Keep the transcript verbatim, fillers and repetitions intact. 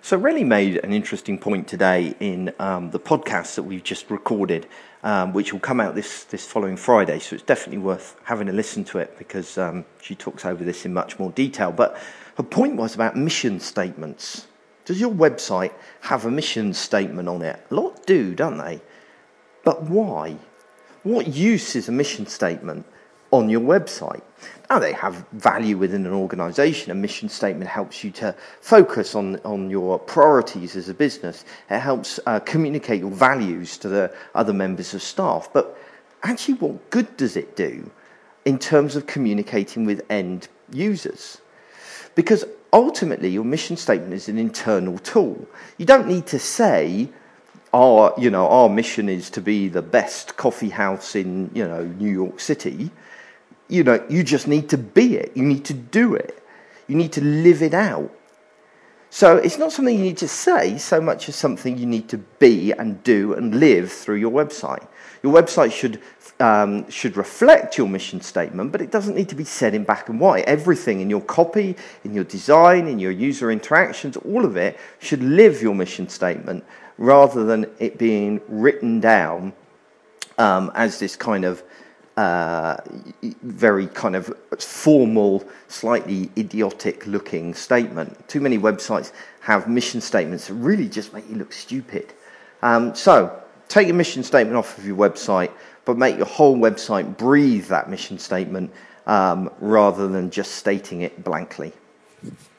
So Relly made an interesting point today in um, the podcast that we've just recorded, um, which will come out this, this following Friday. So it's definitely worth having a listen to it because um, she talks over this in much more detail. But her point was about mission statements. Does your website have a mission statement on it? A lot do, don't they? But why? What use is a mission statement on your website? Now, they have value within an organisation. A mission statement helps you to focus on, on your priorities as a business. It helps uh, communicate your values to the other members of staff. But actually, what good does it do in terms of communicating with end users? Because ultimately, your mission statement is an internal tool. You don't need to say, our, you know, our mission is to be the best coffee house in, you know, New York City. You know, you just need to be it. You need to do it. You need to live it out. So it's not something you need to say so much as something you need to be and do and live through your website. Your website should um, should reflect your mission statement, but it doesn't need to be said in black and white. Everything in your copy, in your design, in your user interactions, all of it should live your mission statement rather than it being written down um, as this kind of Uh, very kind of formal, slightly idiotic-looking statement. Too many websites have mission statements that really just make you look stupid. Um, so, take your mission statement off of your website, but make your whole website breathe that mission statement um, rather than just stating it blankly.